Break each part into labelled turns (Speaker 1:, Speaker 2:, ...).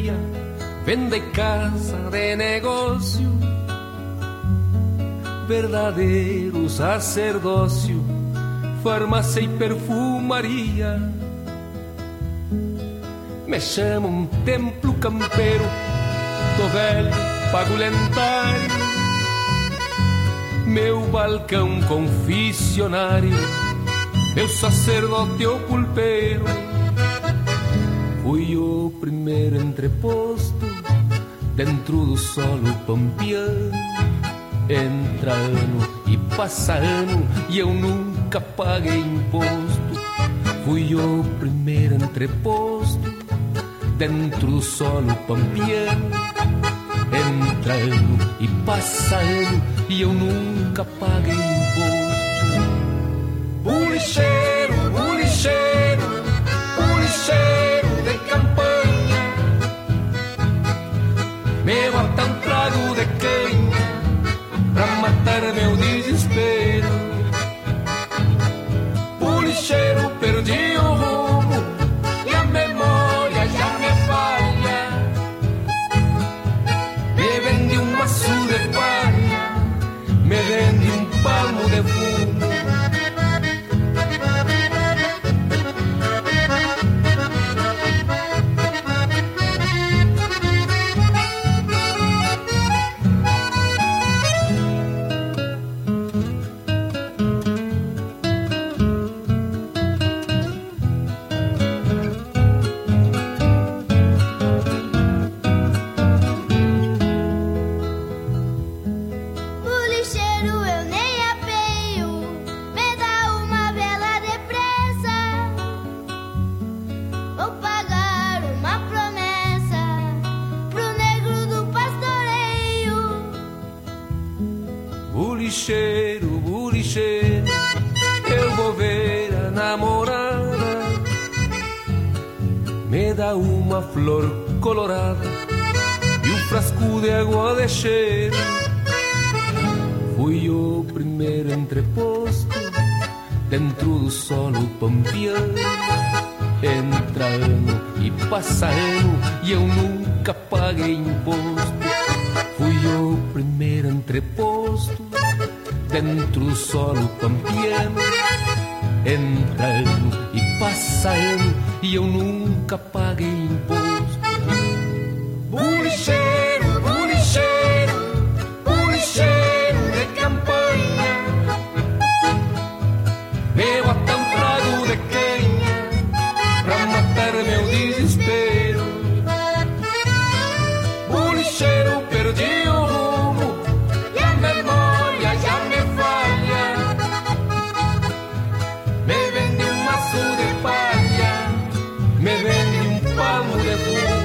Speaker 1: dia, vende casa de negócio, verdadeiro sacerdócio, farmácia e perfumaria. Me chamam templo campeiro, tô velho, pagulentário, meu balcão confissionário, meu sacerdote ou pulpeiro. Fui o primeiro entreposto dentro do solo pampiano. Entra ano e passa ano e eu nunca paguei imposto. Fui o primeiro entreposto dentro do solo pampiano. Entra ano e passa ano e eu nunca paguei imposto. Bulicheiro, bulicheiro, bulicheiro de campanha, me bota um trago de canha pra matar meu desespero. Bulicheiro, perdi o rumo e a memória já me falha. Me vende um maço de palha, me vende um palmo de fumo. Bulicheiro, bulicheiro, eu vou ver a namorada. Me dá uma flor colorada e um frasco de água de cheiro. Fui o primeiro entreposto dentro do solo pampiano. Entra ano e passa ano e eu nunca paguei imposto. Fui o primeiro entreposto dentro do solo pampiano. Entra ano e passa ano e eu nunca paguei imposto. Bulicheiro, bulicheiro, bulicheiro de campanha, me bota um trago de canha pra matar meu desespero. Bulicheiro, perdi o rumo e a memória já me falha. Me vende um maço de palha, me vende um palmo de fumo.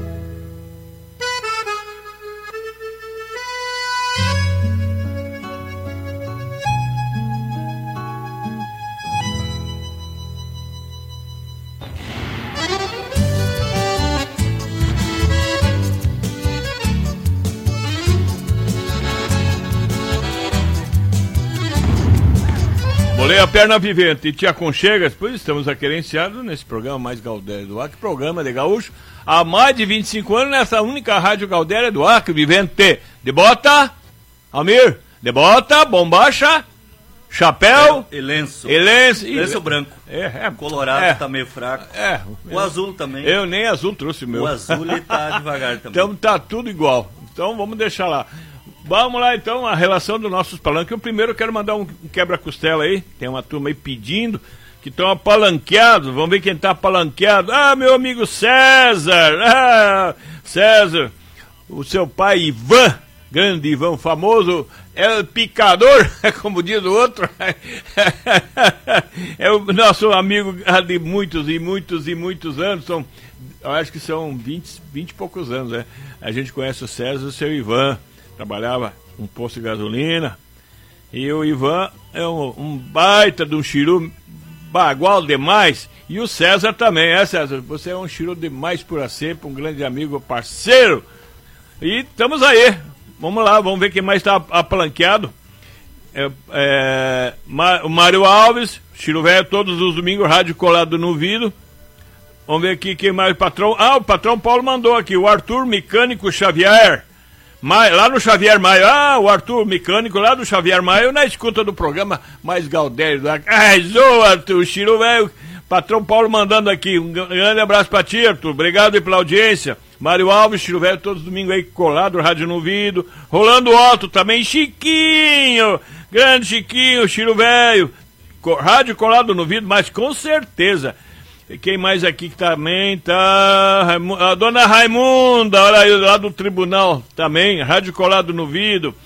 Speaker 2: Bolei a perna vivente e te aconchegas, pois estamos aquerenciados nesse programa mais Gaudéria do Acre, programa de gaúcho, há mais de 25 anos nessa única rádio Gaudéria do Acre, vivente. De bota, Almir, de bota, bombacha, chapéu
Speaker 3: e lenço.
Speaker 2: Lenço
Speaker 3: branco. Colorado tá meio fraco. O azul também.
Speaker 2: Eu nem azul trouxe o meu.
Speaker 3: O azul ele tá devagar também.
Speaker 2: Então tá tudo igual. Então vamos deixar lá. Vamos lá então, a relação dos nossos palanques. Eu primeiro quero mandar um quebra-costela aí. Tem uma turma aí pedindo que estão apalanqueados. Vamos ver quem tá apalanqueado. Ah, meu amigo César. Ah, César. O seu pai Ivan, grande Ivan, famoso, é o picador, como diz o outro. É o nosso amigo de muitos e muitos e muitos anos. Eu acho que são 20 e poucos anos, né? A gente conhece o César e o seu Ivan. Trabalhava um posto de gasolina. E o Ivan é um baita de um chiru bagual demais. E o César também, César? Você é um chiru demais por sempre, um grande amigo, parceiro. E estamos aí. Vamos lá, vamos ver quem mais está apalanqueado. O Mário Alves, chiru velho, todos os domingos, rádio colado no vidro. Vamos ver aqui quem mais, o patrão. O patrão Paulo mandou aqui, o Arthur Mecânico Xavier. Lá no Xavier Maio. O Arthur Mecânico lá do Xavier Maio, na escuta do programa mais Galdério. Arthur, Chiro velho. Patrão Paulo mandando aqui. Um grande abraço pra ti, Arthur. Obrigado aí pela audiência. Mário Alves, Chiro velho, todos os domingos aí colado, rádio no ouvido. Rolando Otto também, Chiquinho. Grande Chiquinho, Chiro velho. Rádio colado no ouvido, mas com certeza. E quem mais aqui que também tá? A dona Raimunda, olha aí, lá do tribunal também, rádio colado no vidro.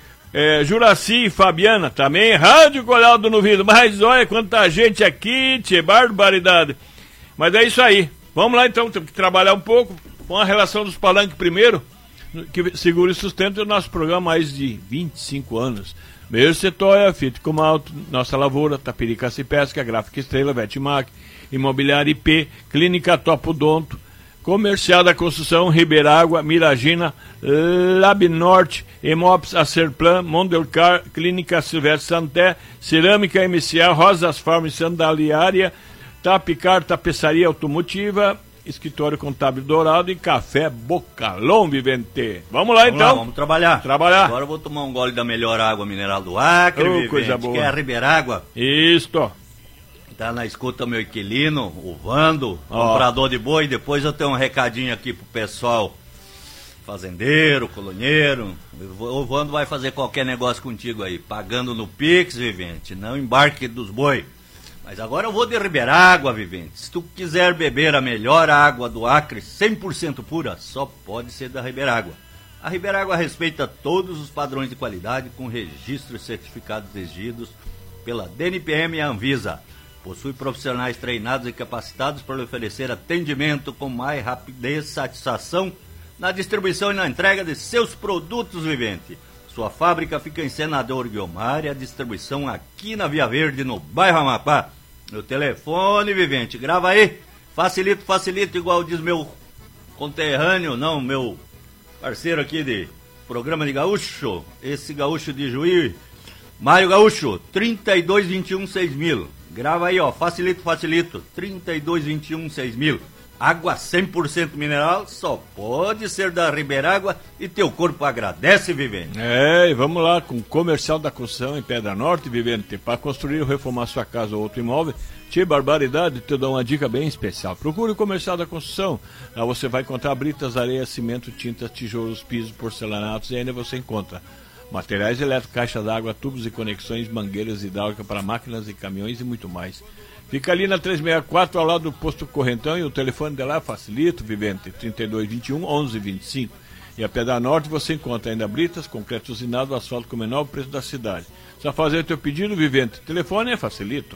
Speaker 2: Juraci e Fabiana também, rádio colado no vidro. Mas olha quanta gente aqui, tchê, barbaridade. Mas é isso aí. Vamos lá então, temos que trabalhar um pouco com a relação dos palanques primeiro, que segura e sustenta o nosso programa há mais de 25 anos. Meio Setóia, Fiat Comalto, Nossa Lavoura, Tapirica e Pesca, Gráfica Estrela, Vetmac, Imobiliária IP, Clínica Topo Donto, Comercial da Construção, Ribeirágua, Miragina, Lab Norte, Emops, Acerplan, Mondelcar, Clínica Silvestre Santé, Cerâmica MCA, Rosas Farm Sandaliária, Tapicar, Tapeçaria Automotiva, Escritório Contábil Dourado e Café Bocalão, Vivente. Vamos lá então.
Speaker 3: Vamos trabalhar. Agora eu vou tomar um gole da melhor água mineral do Acre, Vivente,
Speaker 2: coisa boa.
Speaker 3: Que é a Ribeirágua.
Speaker 2: Isto.
Speaker 3: Tá na escuta meu inquilino, o Vando, comprador de boi. Depois eu tenho um recadinho aqui pro pessoal, fazendeiro, colonheiro. O Vando vai fazer qualquer negócio contigo aí, pagando no Pix, Vivente, não embarque dos boi. Mas agora eu vou de Ribeirágua, Vivente. Se tu quiser beber a melhor água do Acre, 100% pura, só pode ser da Ribeirágua. A Ribeirágua respeita todos os padrões de qualidade com registros e certificados exigidos pela DNPM e a Anvisa. Possui profissionais treinados e capacitados para lhe oferecer atendimento com mais rapidez e satisfação na distribuição e na entrega de seus produtos, Vivente. Sua fábrica fica em Senador Guiomar e a distribuição aqui na Via Verde, no bairro Amapá. Meu telefone, Vivente, grava aí. Facilito, igual diz meu conterrâneo, não, meu parceiro aqui de programa de gaúcho, esse gaúcho de Juí, Mário Gaúcho, 3221-6000. Grava aí, facilito, 3221-6000. Água 100% mineral, só pode ser da Ribeirágua e teu corpo agradece, Vivente.
Speaker 2: E vamos lá com o Comercial da Construção em Pedra Norte, Vivente. Para construir ou reformar sua casa ou outro imóvel, tchê, barbaridade, te dou uma dica bem especial. Procure o Comercial da Construção. Lá você vai encontrar britas, areia, cimento, tintas, tijolos, pisos, porcelanatos e ainda você encontra materiais elétricos, caixa d'água, tubos e conexões, mangueiras hidráulicas para máquinas e caminhões e muito mais. Fica ali na 364, ao lado do posto Correntão, e o telefone dela facilita, Vivente, 3221-1125. E a Pedra Norte você encontra ainda britas, concreto usinado, asfalto com o menor preço da cidade. Só fazer o teu pedido, Vivente. O telefone é facilito,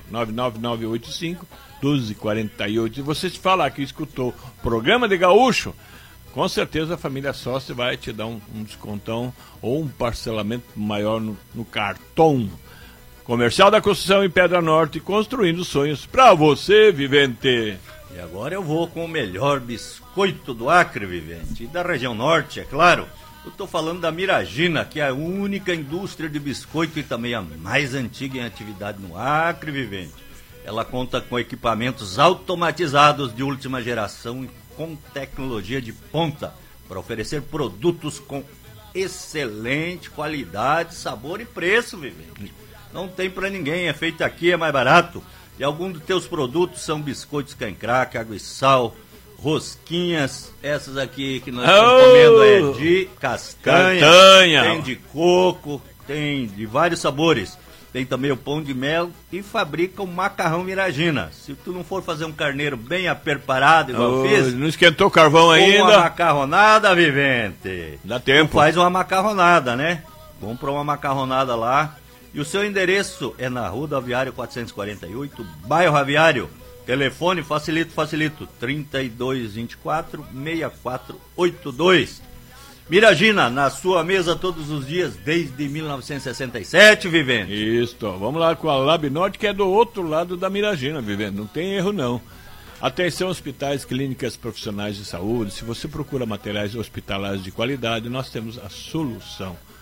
Speaker 2: 99985-1248. E você te falar que escutou o programa de Gaúcho, com certeza a família sócia vai te dar um descontão ou um parcelamento maior no cartão. Comercial da Construção em Pedra Norte, construindo sonhos pra você, Vivente.
Speaker 3: E agora eu vou com o melhor biscoito do Acre, Vivente, e da região norte, é claro. Eu tô falando da Miragina, que é a única indústria de biscoito e também a mais antiga em atividade no Acre, Vivente. Ela conta com equipamentos automatizados de última geração e com tecnologia de ponta para oferecer produtos com excelente qualidade, sabor e preço, Vivente. Não tem pra ninguém, é feito aqui, é mais barato. E alguns dos teus produtos são biscoitos cancraque, água e sal, rosquinhas, essas aqui que nós estamos comendo é de castanha, tem de coco, tem de vários sabores. Tem também o pão de mel e fabrica o macarrão Miragina. Se tu não for fazer um carneiro bem aperparado, igual eu fiz...
Speaker 2: Não esquentou o carvão ainda?
Speaker 3: Uma macarronada, Vivente.
Speaker 2: Dá tempo.
Speaker 3: Tu faz uma macarronada, né? Compra uma macarronada lá. E o seu endereço é na Rua do Aviário 448, bairro Aviário. Telefone facilito, 3224-6482. Miragina, na sua mesa todos os dias, desde 1967, Vivente.
Speaker 2: Isso, vamos lá com a Lab Norte, que é do outro lado da Miragina, Vivente. Não tem erro, não. Atenção, hospitais, clínicas profissionais de saúde. Se você procura materiais hospitalares de qualidade, nós temos a solução.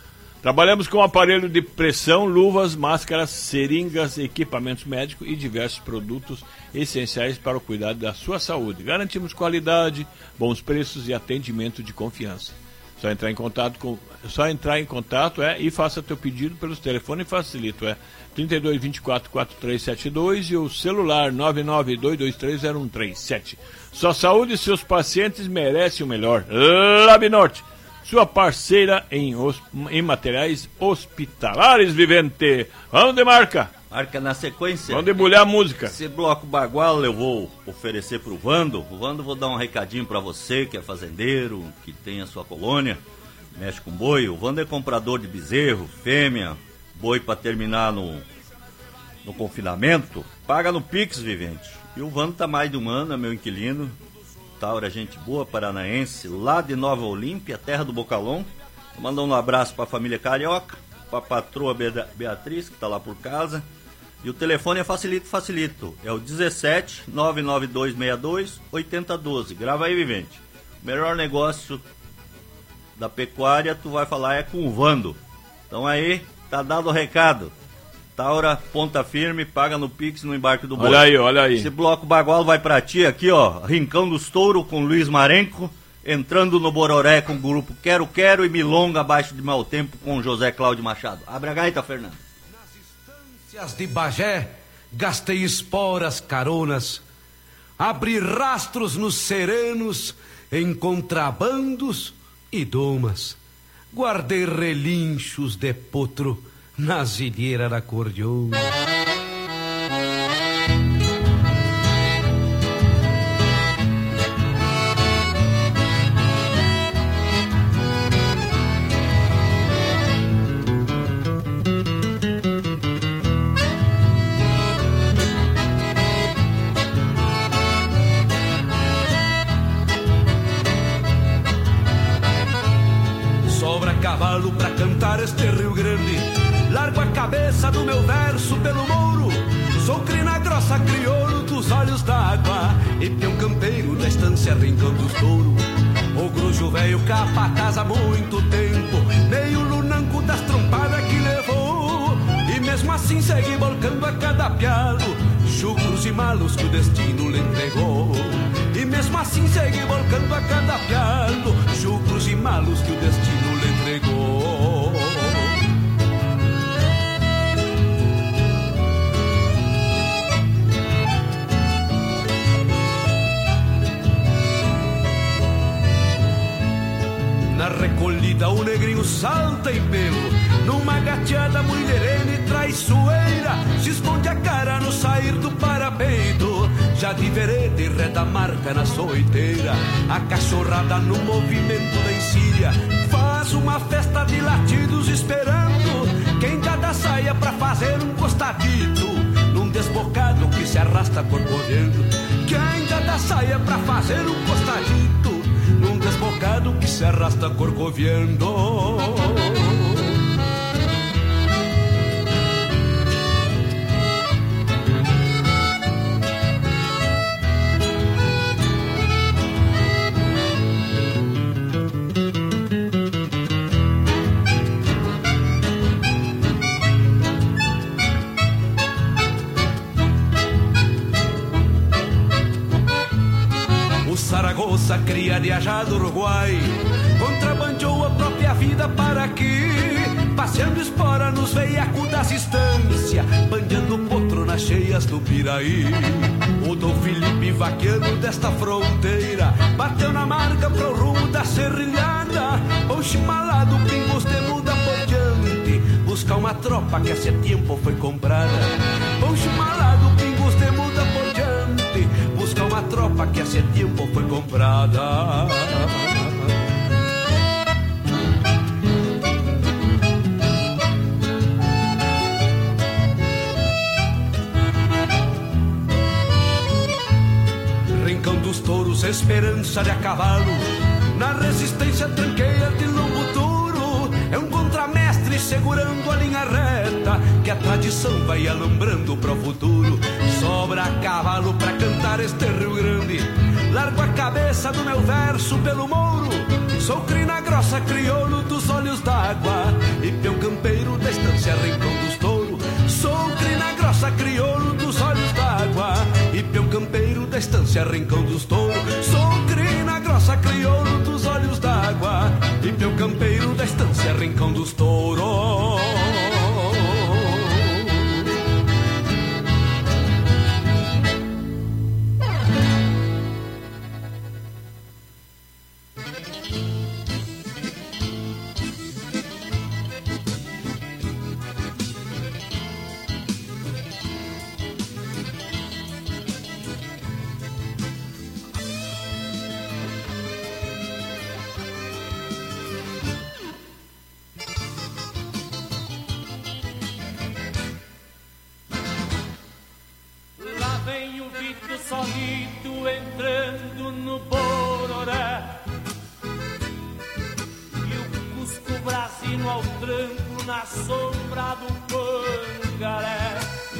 Speaker 2: Trabalhamos com aparelho de pressão, luvas, máscaras, seringas, equipamentos médicos e diversos produtos essenciais para o cuidado da sua saúde. Garantimos qualidade, bons preços e atendimento de confiança. Só entrar em contato e faça teu pedido pelos telefones facilito, 32 24 4372 e o celular 992230137. Sua saúde e seus pacientes merecem o melhor. Labinorte, sua parceira em materiais hospitalares, Vivente. Vamos de marca.
Speaker 3: Marca na sequência.
Speaker 2: Vamos debulhar a música.
Speaker 3: Esse bloco bagual eu vou oferecer pro Vando. O Vando, vou dar um recadinho pra você que é fazendeiro, que tem a sua colônia, mexe com boi. O Vando é comprador de bezerro, fêmea, boi pra terminar no confinamento. Paga no Pix, Vivente. E o Vando tá mais de um ano, é meu inquilino. Taura, gente boa, paranaense, lá de Nova Olímpia, terra do Bocalon. Mandando um abraço pra família Carioca, pra patroa Beatriz, que tá lá por casa. E o telefone é facilito. É o 17 99262 8012. Grava aí, Vivente. O melhor negócio da pecuária, tu vai falar, é com o Vando. Então aí, tá dado o recado. Taura, ponta firme, paga no Pix, no embarque do boi.
Speaker 2: Olha aí.
Speaker 3: Esse bloco bagual vai pra ti aqui, ó. Rincão dos Touro com Luiz Marenco. Entrando no Bororé com o grupo Quero Quero e Milonga abaixo de Mau Tempo com José Cláudio Machado. Abre a gaita, Fernando.
Speaker 4: Nas estâncias de Bagé, gastei esporas caronas. Abri rastros nos serenos, em contrabandos e domas. Guardei relinchos de potro nas ilheiras da cordiona. Sobra cavalo pra cantar este Rio Grande. Largo a cabeça do meu verso pelo mouro. Sou crina grossa, crioulo dos olhos d'água e peão campeiro da estância Rincão dos Touro. O grujo velho capataz há muito tempo, meio lunanco das trompadas que levou. E mesmo assim segue volcando a cada pialo chucros e malos que o destino lhe entregou. E mesmo assim segue volcando a cada pialo chucros e malos que o destino lhe entregou. Na recolhida o negrinho salta em pelo, numa gateada mulherena e traiçoeira, se esconde a cara no sair do parapeito, já de vereda e reda marca na soiteira. A cachorrada no movimento da encilha faz uma festa de latidos esperando quem dá da saia pra fazer um costadito num desbocado que se arrasta corcoveando. Quem dá da saia pra fazer um costadito num desbocado que se arrasta corcoviando. Zaragoza, cria de Ajá do Uruguai, contrabandeou a própria vida para aqui, passeando espora nos veiacos das estâncias, bandeando potro nas cheias do Piraí. O Dom Felipe, vaqueiro desta fronteira, bateu na marca pro rumo da serrilhada, o chimalado pingos de muda por diante, busca uma tropa que há tempo foi comprada. O chimalado pingos de muda por diante, busca uma tropa que há tempo foi comprada. Rincão dos Touros, esperança de a cavalo, na resistência tranqueia de longo touro. É um contramestre segurando a linha reta, que a tradição vai alambrando pro futuro. Sobra a cavalo pra cantar este Rio Grande, largo a cabeça do meu verso pelo mouro. Sou crina grossa, crioulo dos olhos d'água e peão campeiro da estância Rincão dos Touros. Sou crina grossa, crioulo dos olhos d'água e peão campeiro da estância Rincão dos Touros. Sou crina grossa, crioulo dos olhos d'água e peão campeiro da estância Rincão dos Touros.
Speaker 5: Solito entrando no Bororé e o Cusco Brasino ao tranco na sombra do Pangaré.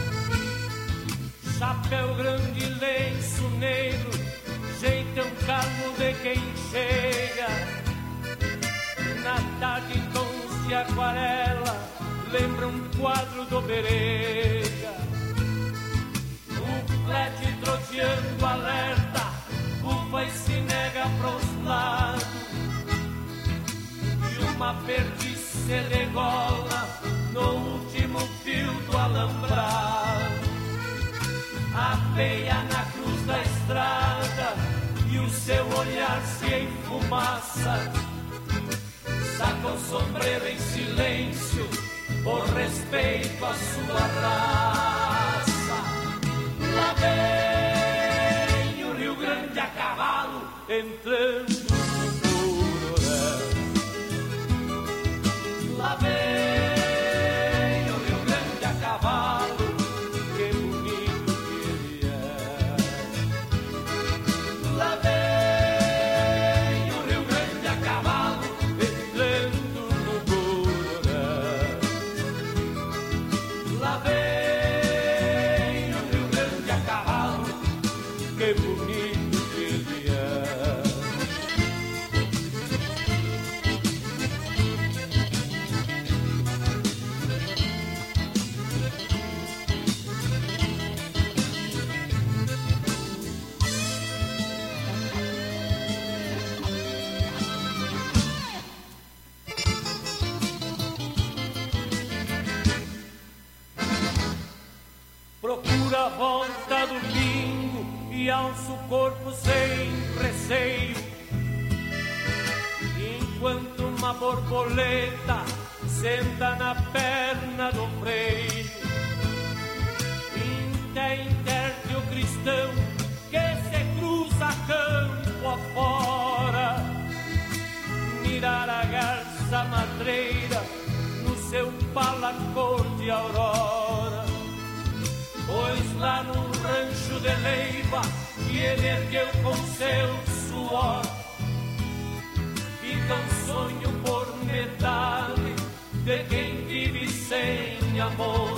Speaker 5: Chapéu grande, lenço negro, jeitão calmo de quem chega. Na tarde tons de aquarela lembra um quadro do Berega. Flete troteando alerta, ufa e se nega pros lados, e uma perdiz se regola no último fio do alambrado. Apeia na cruz da estrada e o seu olhar se enfumaça. Saca o sombreiro em silêncio por respeito à sua raça. Lá vem o Rio Grande a cavalo entrando no Bororé. Lá vem o Rio Grande a cavalo, que bonito que ele é. Lá vem o Rio Grande a cavalo entrando no Bororé. Lá vem que bonito que ele é. Procura a volta do bingo e alça o corpo sem receio, enquanto uma borboleta senta na perna do freio. Interte o cristão que se cruza campo afora, mirar a garça madreira no seu pala cor de aurora. Pois lá no rancho de Leiva que ele ergueu com seu suor, fica um sonho por metade de quem vive sem amor.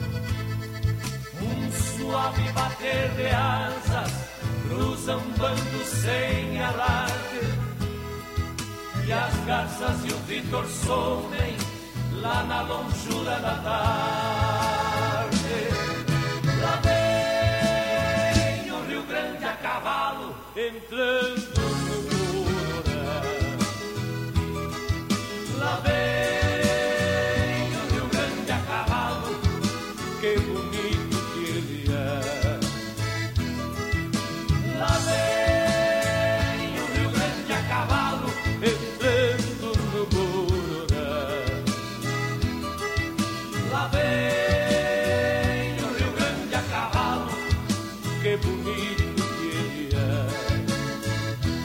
Speaker 5: Um suave bater de asas cruza um bando sem alarde, e as garças e o Vitor somem lá na longura da tarde. Lá vem o Rio Grande a cavalo entrando no Bororé. Lá vem o Rio Grande a cavalo, que bonito que ele é. Lá vem o Rio Grande a cavalo entrando no Bororé. Lá vem que bonito que ele é.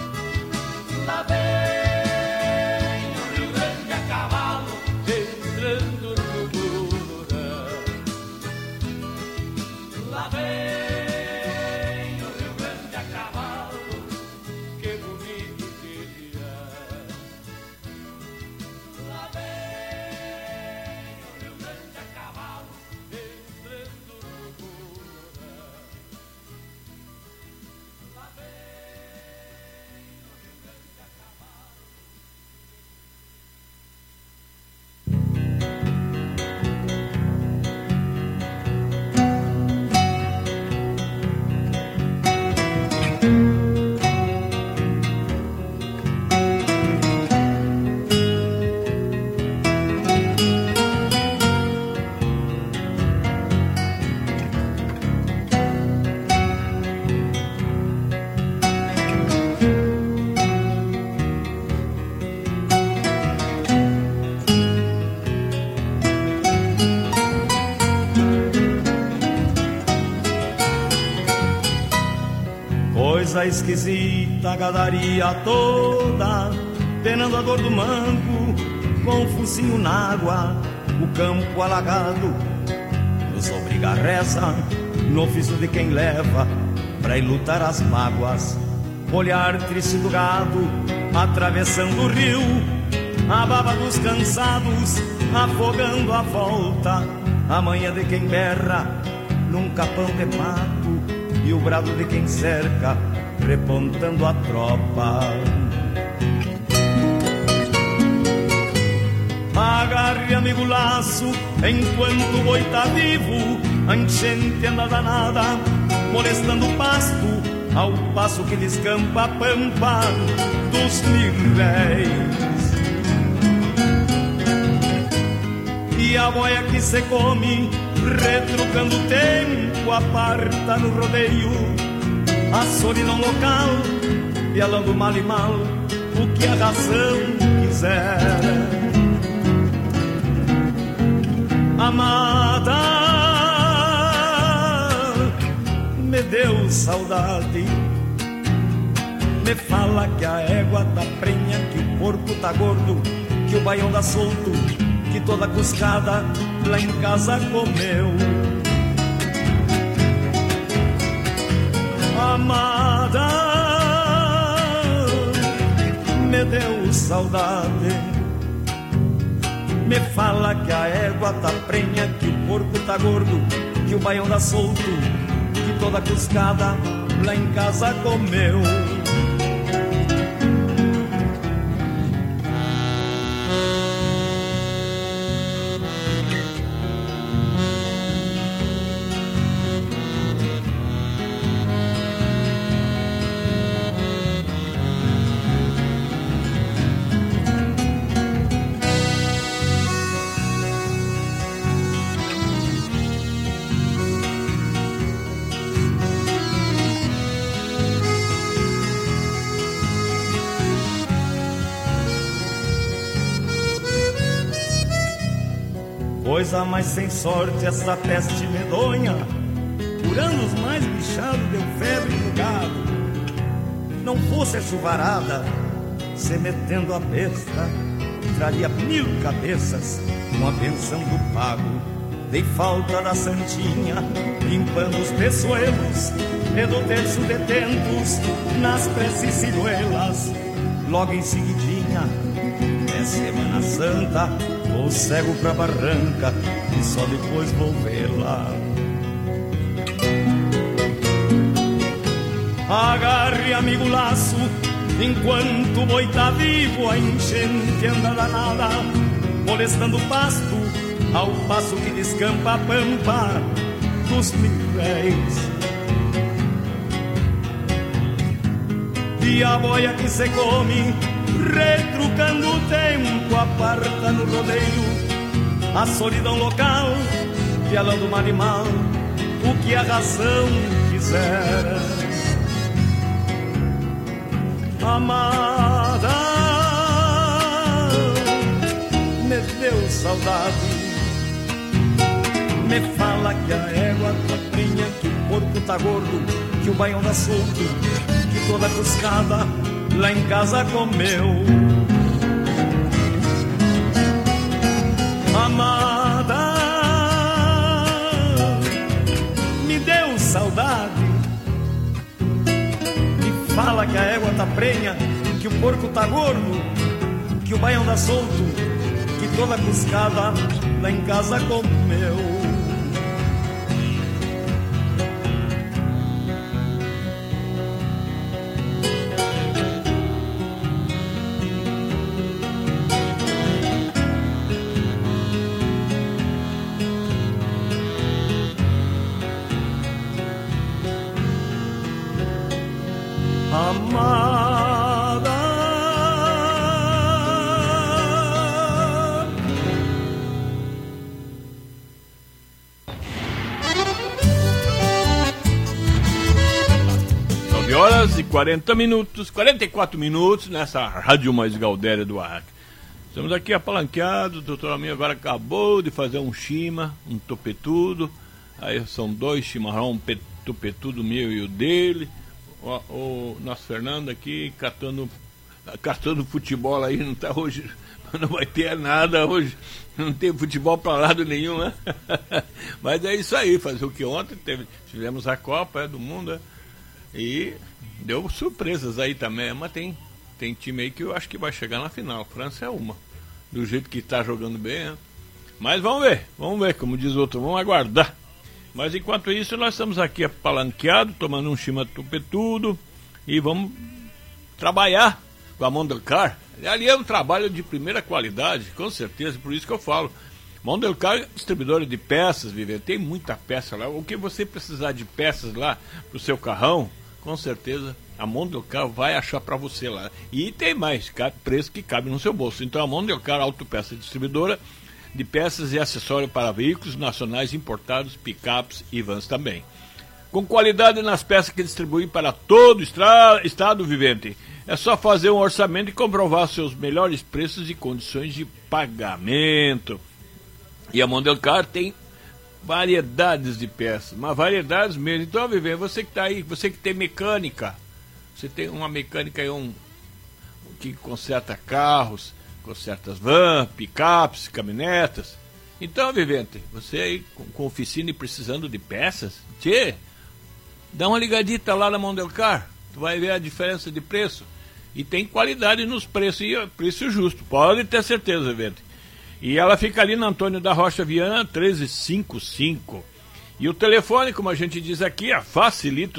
Speaker 6: Coisa esquisita, a gadaria toda, penando a dor do manco, com o focinho na água, o campo alagado, nos obriga a reza, no ofício de quem leva, pra lutar as mágoas. Olhar triste do gado, atravessando o rio, a baba dos cansados, afogando a volta, a manha de quem berra, num capão de mato, e o brado de quem cerca, repontando a tropa. Agarre, amigo, laço, enquanto o boi tá vivo, a enchente anda danada, molestando o pasto, ao passo que descampa a pampa dos mirréis. E a boia que se come, retrucando o tempo, aparta no rodeio a solidão local, pialando mal e mal o que a razão quiser. Amada, me deu saudade, me fala que a égua tá prenha, que o porco tá gordo, que o baião dá solto, que toda cuscada lá em casa comeu. Amada, me deu saudade, me fala que a égua tá prenha, que o porco tá gordo, que o baião dá solto, que toda cuscada lá em casa comeu. Coisa mais sem sorte essa peste medonha, por anos mais bichado deu febre no gado. Não fosse a chuvarada, se metendo a besta, traria 1000 cabeças com a pensão do pago. Dei falta da santinha, limpando os peçoelos, e do terço detentos nas preces ciruelas. Logo em seguidinha, é Semana Santa, vou cego pra barranca e só depois vou vê-la. Agarre, amigo, laço, enquanto o boi tá vivo, a enchente anda danada, molestando o pasto, ao passo que descampa a pampa dos mirréis. E a boia que se come, retrucando o tempo, aparta no rodeio a solidão local, pialando mal e mal o que a razão quiser. Amada, me deu saudade, me fala que a égua tá prenha, que o porco tá gordo, que o baião dá solto, que toda cuscada lá em casa comeu. Amada, me deu saudade, me fala que a égua tá prenha, que o porco tá gordo, que o baião dá solto, que toda cuscada lá em casa comeu.
Speaker 2: Horas e 40 minutos, 44 minutos nessa rádio mais gaudéria do Arraque. Estamos aqui apalanqueados, o doutor Almir agora acabou de fazer um chima, um topetudo, aí são 2 chimarrão, um topetudo meu e o dele, o nosso Fernando aqui catando futebol aí, não tá hoje, não vai ter nada hoje, não tem futebol para lado nenhum, né? Mas é isso aí, fazer o que ontem tivemos a Copa do Mundo, e deu surpresas aí também, mas tem time aí que eu acho que vai chegar na final. França é uma, do jeito que tá jogando bem, né? Mas vamos ver, como diz o outro, vamos aguardar. Mas enquanto isso, nós estamos aqui apalanqueados, tomando um chima tupetudo, e vamos trabalhar com a Mondelcar. Ali é um trabalho de primeira qualidade, com certeza, por isso que eu falo. Mondelcar, distribuidora de peças, Viver, tem muita peça lá. O que você precisar de peças lá pro seu carrão, com certeza a Mondelcar vai achar para você lá. E tem mais, preço que cabe no seu bolso. Então a Mondelcar Autopeça Distribuidora de peças e acessórios para veículos nacionais importados, picapes e vans também. Com qualidade nas peças que distribui para todo o estado vivente. É só fazer um orçamento e comprovar seus melhores preços e condições de pagamento. E a Mondelcar tem variedades de peças, mas variedades mesmo. Então, Vivente, você que está aí, você que tem mecânica, você tem uma mecânica aí, que conserta carros, conserta vans, picapes, caminhonetas. Então, Vivente, você aí com oficina e precisando de peças, dá uma ligadita lá na Mondelcar, tu vai ver a diferença de preço. E tem qualidade nos preços, e preço justo, pode ter certeza, Vivente. E ela fica ali na Antônio da Rocha Viana, 1355. E o telefone, como a gente diz aqui, é facilito,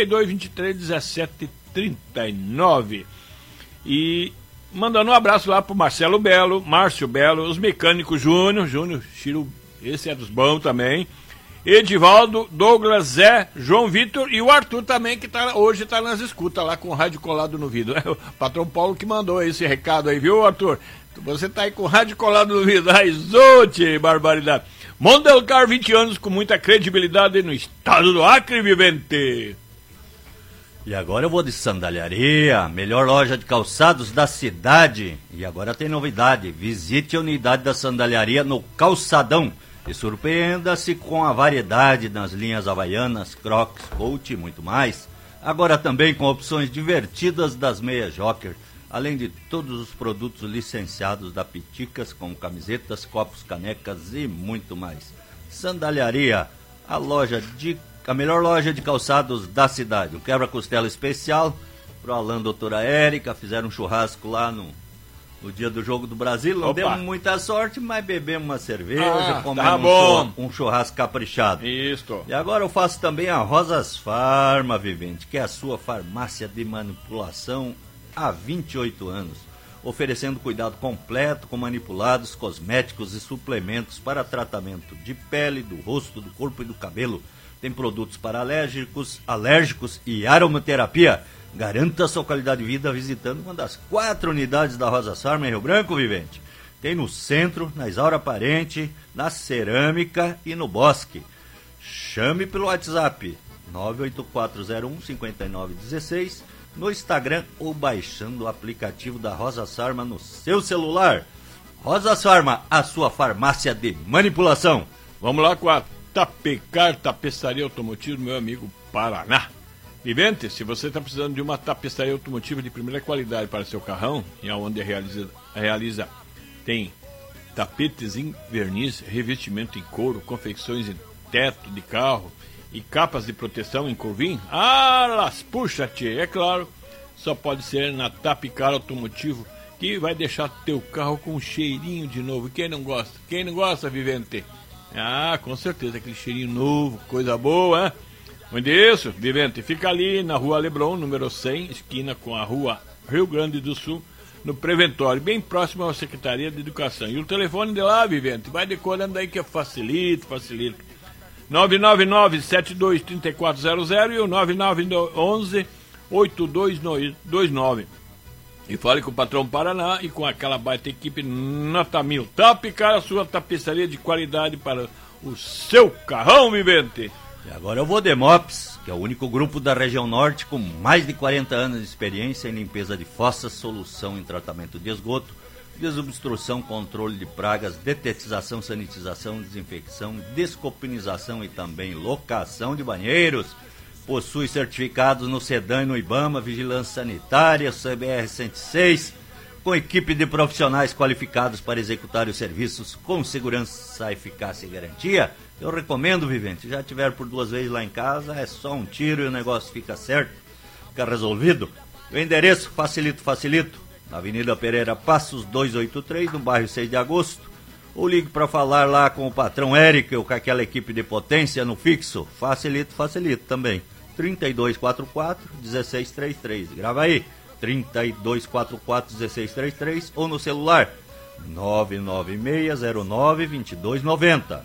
Speaker 2: 3223-1739. E mandando um abraço lá pro Marcelo Belo, Márcio Belo, os mecânicos Júnior, Chiro, esse é dos bons também. Edivaldo, Douglas, Zé, João Vitor e o Arthur também, que hoje está nas escutas lá com o rádio colado no vidro. É o patrão Paulo que mandou esse recado aí, viu, Arthur? Você tá aí com o rádio colado no vidro. Ai, zote, barbaridade. Mondelcar, 20 anos com muita credibilidade no estado do Acre, Vivente.
Speaker 3: E agora eu vou de Sandaliaria, melhor loja de calçados da cidade. E agora tem novidade, visite a unidade da Sandaliaria no Calçadão. E surpreenda-se com a variedade nas linhas havaianas, crocs, bolt e muito mais. Agora também com opções divertidas das meias Joker, além de todos os produtos licenciados da Piticas, como camisetas, copos, canecas e muito mais. Sandaliaria, a melhor loja de calçados da cidade. Um quebra-costela especial pro Alain, doutora Érica, fizeram um churrasco lá no dia do Jogo do Brasil, não demos muita sorte, mas bebemos uma cerveja, comemos um churrasco caprichado.
Speaker 2: Isso.
Speaker 3: E agora eu faço também a Rosas Farma, Vivente, que é a sua farmácia de manipulação há 28 anos, oferecendo cuidado completo com manipulados, cosméticos e suplementos para tratamento de pele, do rosto, do corpo e do cabelo. Tem produtos para alérgicos e aromaterapia. Garanta sua qualidade de vida visitando uma das 4 unidades da Rosa Sarma em Rio Branco, Vivente. Tem no centro, na Isaura Parente, na Cerâmica e no Bosque. Chame pelo WhatsApp 98401-5916, no Instagram ou baixando o aplicativo da Rosa Sarma no seu celular. Rosa Sarma, a sua farmácia de manipulação.
Speaker 2: Vamos lá com a Tapecar Tapeçaria Automotiva, meu amigo Paraná. Vivente, se você está precisando de uma tapeçaria automotiva de primeira qualidade para seu carrão, e aonde realiza tem tapetes em verniz, revestimento em couro, confecções em teto de carro e capas de proteção em corvim, puxa-te, é claro, só pode ser na Tapecar Automotivo, que vai deixar teu carro com um cheirinho de novo. Quem não gosta? Quem não gosta, Vivente? Com certeza, aquele cheirinho novo, coisa boa, hein? O endereço, Vivente, fica ali na Rua Leblon, número 100, esquina com a Rua Rio Grande do Sul, no Preventório, bem próximo à Secretaria de Educação. E o telefone de lá, Vivente, vai decorando aí que é facilito. 999-723400 e o 9911-8229. E fale com o patrão Paraná e com aquela baita equipe nota 1000. Tapecar, a sua tapeçaria de qualidade para o seu carrão, Vivente.
Speaker 3: E agora eu vou de Mops, que é o único grupo da região norte com mais de 40 anos de experiência em limpeza de fossas, solução em tratamento de esgoto, desobstrução, controle de pragas, detetização, sanitização, desinfecção, descopinização e também locação de banheiros. possui certificados no SEDAM e no IBAMA, Vigilância Sanitária, CBR 106, com equipe de profissionais qualificados para executar os serviços com segurança, eficácia e garantia. Eu recomendo, Vivente, já tiver por 2 vezes lá em casa, é só um tiro e o negócio fica certo, fica resolvido. O endereço, facilito, na Avenida Pereira Passos, 283, no bairro 6 de Agosto. Ou ligue para falar lá com o patrão Eric ou com aquela equipe de potência no fixo. Facilito também. 3244-1633. Grava aí. 3244-1633 ou no celular 99609-2290.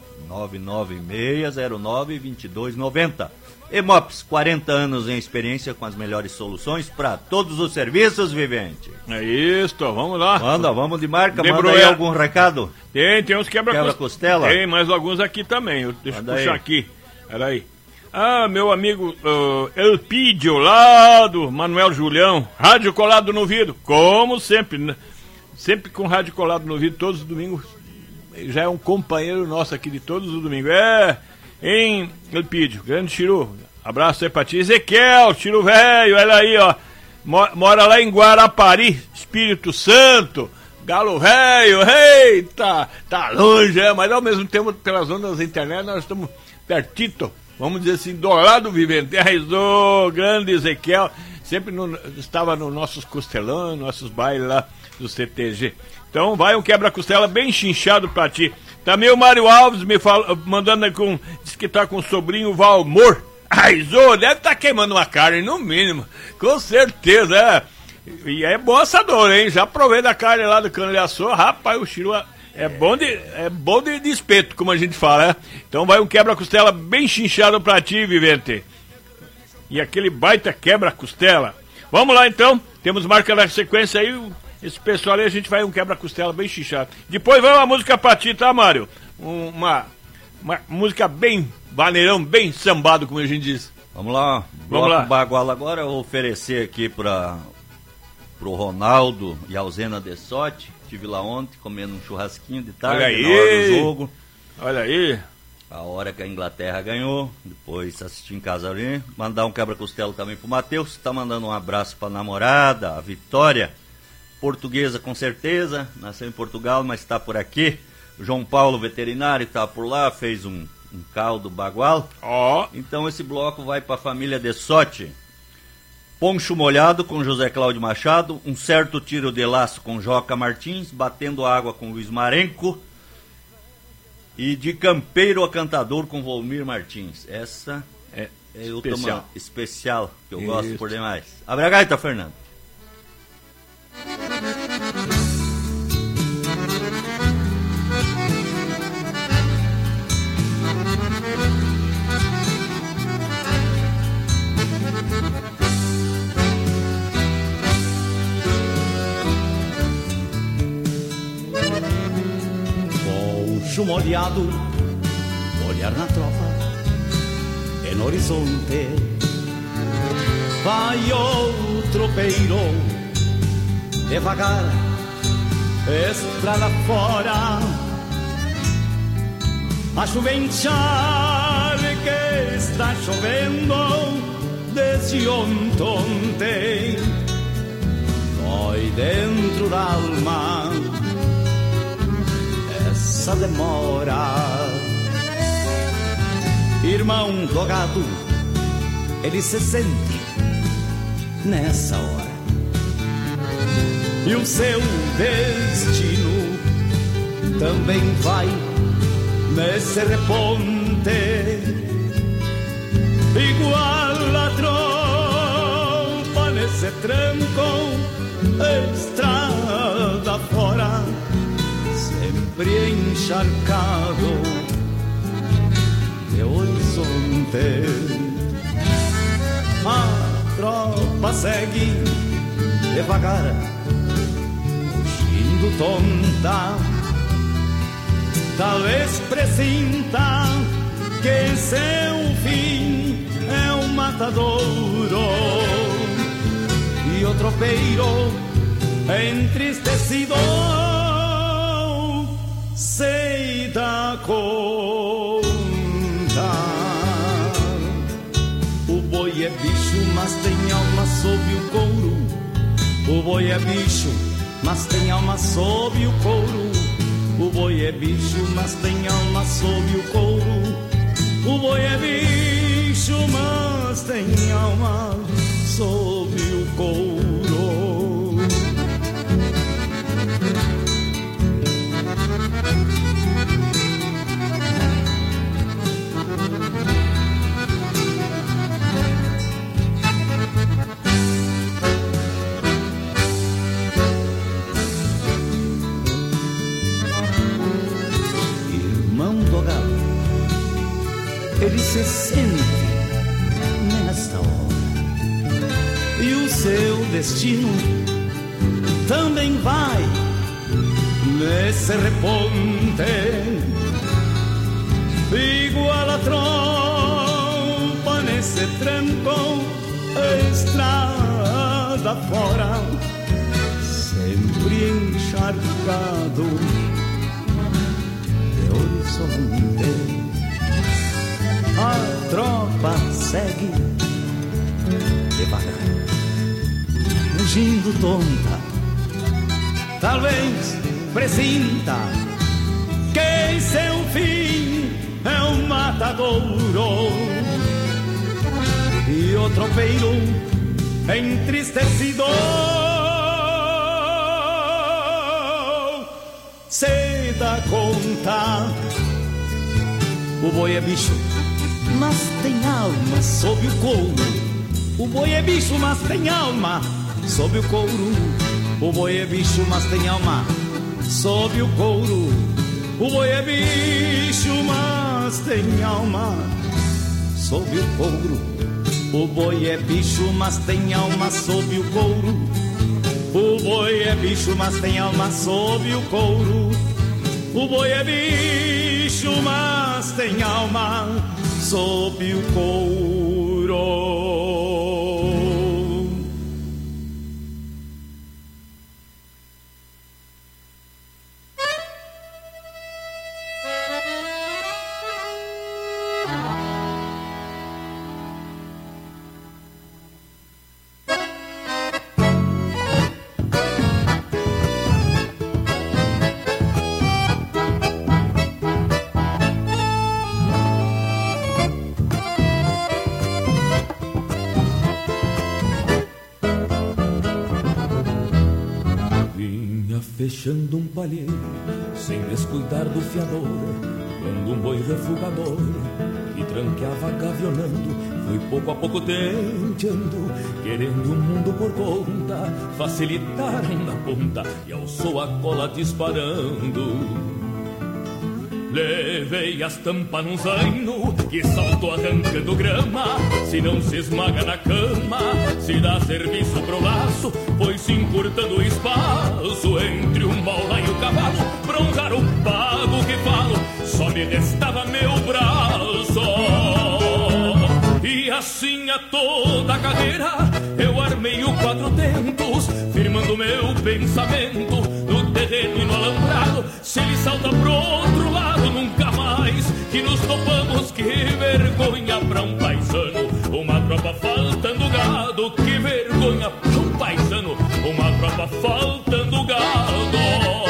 Speaker 3: 99609-2290. Emops, 40 anos em experiência com as melhores soluções para todos os serviços, Vivente.
Speaker 2: É isso, vamos lá.
Speaker 3: Vamos de marca, manda aí algum recado.
Speaker 2: Tem uns
Speaker 3: quebra-costela.
Speaker 2: Tem mais alguns aqui também, deixa eu puxar aqui. Peraí. Meu amigo Elpidio, lá do Manuel Julião, rádio colado no vidro, como sempre, né? Sempre com rádio colado no vidro, todos os domingos, já é um companheiro nosso aqui de todos os domingos, hein, Elpidio, grande Chiru, abraço aí pra ti, Ezequiel, Chiru velho, olha aí, ó, mora lá em Guarapari, Espírito Santo, Galo velho, eita, tá longe, mas ao mesmo tempo, pelas ondas da internet, nós estamos pertito. Vamos dizer assim, do lado Vivente, grande Ezequiel, sempre estava nos nossos costelões, nossos bailes lá do CTG. Então vai um quebra-costela bem chinchado pra ti. Também o Mário Alves mandando diz que tá com o sobrinho Valmor. Deve estar queimando uma carne, no mínimo, com certeza, E é bom assador, hein? Já provei da carne lá do cano de açor, rapaz, o Chiru... É bom de espeto, como a gente fala, né? Então vai um quebra-costela bem chinchado pra ti, Vivente. E aquele baita quebra-costela. Vamos lá, então. Temos marca na sequência aí. Esse pessoal aí, a gente vai um quebra-costela bem chinchado. Depois vai uma música pra ti, tá, Mário? Uma música bem vaneirão, bem sambado, como a gente diz.
Speaker 3: Vamos lá. Vamos lá. Baguala agora, eu vou oferecer aqui pro Ronaldo e a Alzena de Sote. Estive lá ontem comendo um churrasquinho de tarde,
Speaker 2: olha aí,
Speaker 3: na hora do jogo.
Speaker 2: Olha aí.
Speaker 3: A hora que a Inglaterra ganhou, depois assisti em casa ali. Mandar um quebra-costela também pro Matheus, tá mandando um abraço pra namorada, a Vitória. Portuguesa com certeza, nasceu em Portugal, mas tá por aqui. O João Paulo, veterinário, tá por lá, fez um caldo bagual. Então esse bloco vai pra família de Sote. Poncho molhado com José Cláudio Machado, um certo tiro de laço com Joca Martins, batendo água com Luiz Marenco e de campeiro a cantador com Volmir Martins. Essa é especial, que eu gosto por demais. Abre a gaita, Fernando.
Speaker 6: Molhado, olhar na tropa, no horizonte, vai o tropeiro, devagar, estrada fora, a chuvenchar que está chovendo desde ontem, dói dentro da alma essa demora. Irmão dogado, ele se sente nessa hora, e o seu destino também vai nesse reponte, igual a trompa nesse tranco, estrada fora, sempre encharcado de horizonte. A tropa segue devagar, fugindo tonta, talvez presinta que seu fim é um matadouro, e o tropeiro entristecido se dá conta. O boi boi é bicho, mas tem alma sob o couro. O boi é bicho, mas tem alma sob o couro. O boi é bicho, mas tem alma sob o couro. O boi é bicho, mas tem alma sob o couro. Ele se sente nesta hora e o seu destino também vai nesse reponte, igual a trompa nesse tranco, estrada fora, sempre encharcado de horizonte. A tropa segue devagar, fugindo tonta, talvez presinta que em seu fim é um matadouro. E o tropeiro entristecido se dá conta. O boi é bicho, mas tem alma sob o couro. O boi é bicho, mas tem alma sob o couro. O boi é bicho, mas tem alma sob o couro. O boi é bicho, mas tem alma sob o couro. O boi é bicho, mas tem alma sob o couro. O boi é bicho, mas tem alma sob o couro. O boi é bicho, mas tem alma sob o couro.
Speaker 1: Fechando um palheiro, sem descuidar do fiador, quando um boi refugador que tranqueava gavionando, foi pouco a pouco tenteando, querendo o mundo por conta, facilitaram na ponta e alçou a cola disparando. Levei as tampas num zaino que saltou arrancando grama. Se não se esmaga na cama, se dá serviço pro laço, foi se encurtando o espaço entre o maula e o cavalo. Pra honrar o pago que falo, só me restava meu braço. E assim a toda a carreira eu armei o quatro tentos, firmando meu pensamento no terreno e no alambrado. Se ele salta pro outro lado, nunca mais que nos topamos. Que vergonha pra um paisano, uma tropa faltando gado. Que vergonha pra um paisano, uma tropa faltando gado.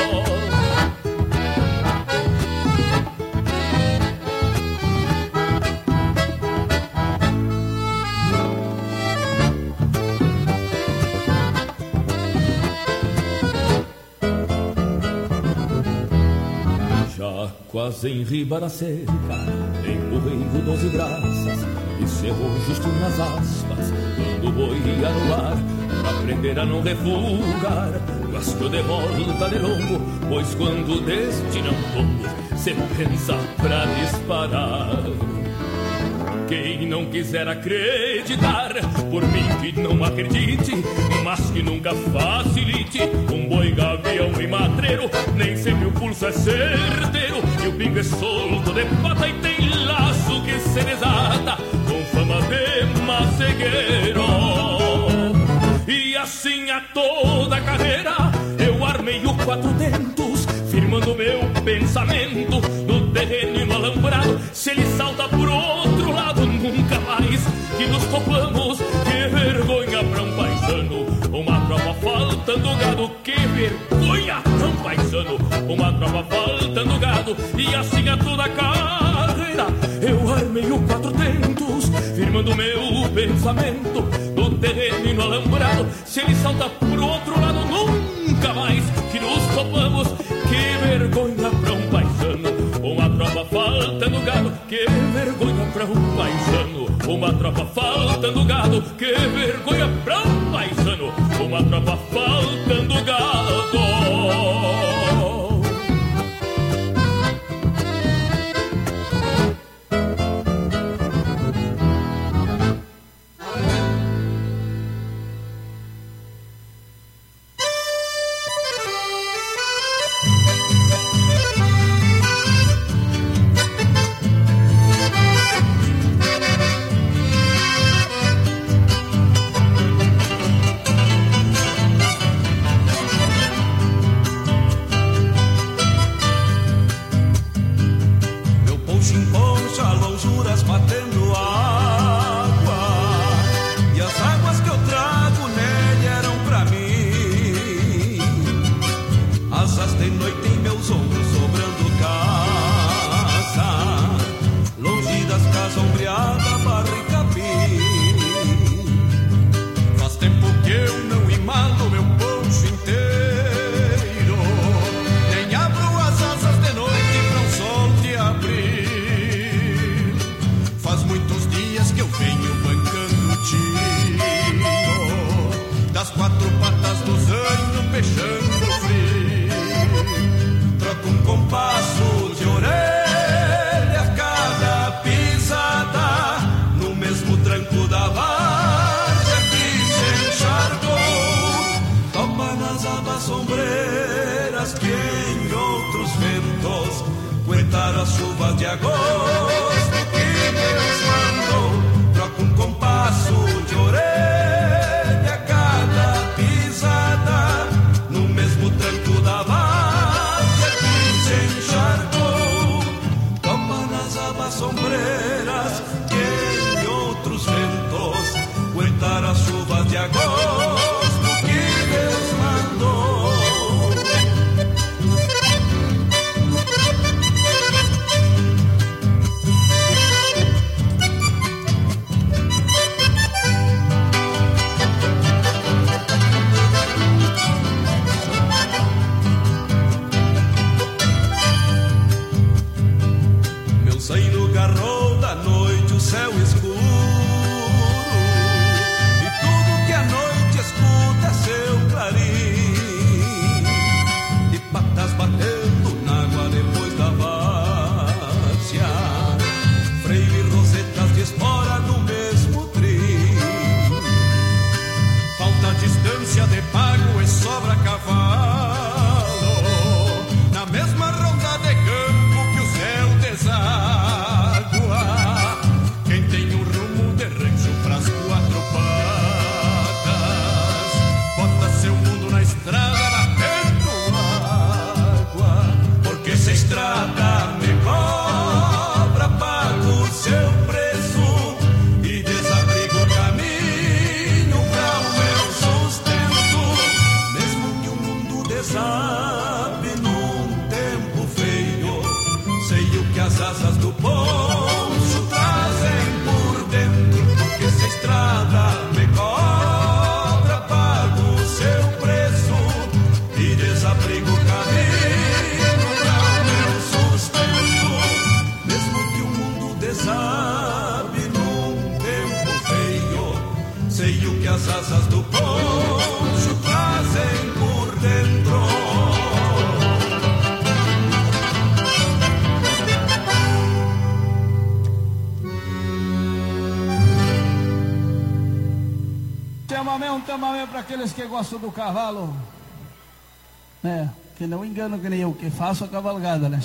Speaker 1: Quase em riba da cerca, empurrei o 12 braças e cerrou justo nas aspas, quando o boi ia no ar, pra aprender a não refugar. Gasto de volta de longo, pois quando destina um tombo, se pensa pra disparar. Quem não quiser acreditar, por mim que não acredite, mas que nunca facilite. Um boi gavião e matreiro, nem sempre o pulso é certeiro, e o pingo é solto de pata e tem laço que se desata, com fama de macegueiro. E assim a toda a carreira eu armei o quatro tentos, firmando meu pensamento no terreno e no alambrado. Se ele salta por outro lado, nunca mais
Speaker 5: mais que nos topamos. Que vergonha pra um paisano, uma tropa faltando gado. Que vergonha pra um paisano, uma tropa faltando gado. E assim a toda carreira eu armei o quatro tentos, firmando meu pensamento no terreno e no alambrado. Se ele salta pro outro lado, nunca mais que nos topamos. Que vergonha pra um paisano, uma tropa faltando gado. Que vergonha pra um paisano, uma tropa faltando gado. Que vergonha pra um paisano, uma tropa faltando gado.
Speaker 7: Para aqueles que gostam do cavalo, né? Que não enganam que nem eu, que faço a cavalgada, né?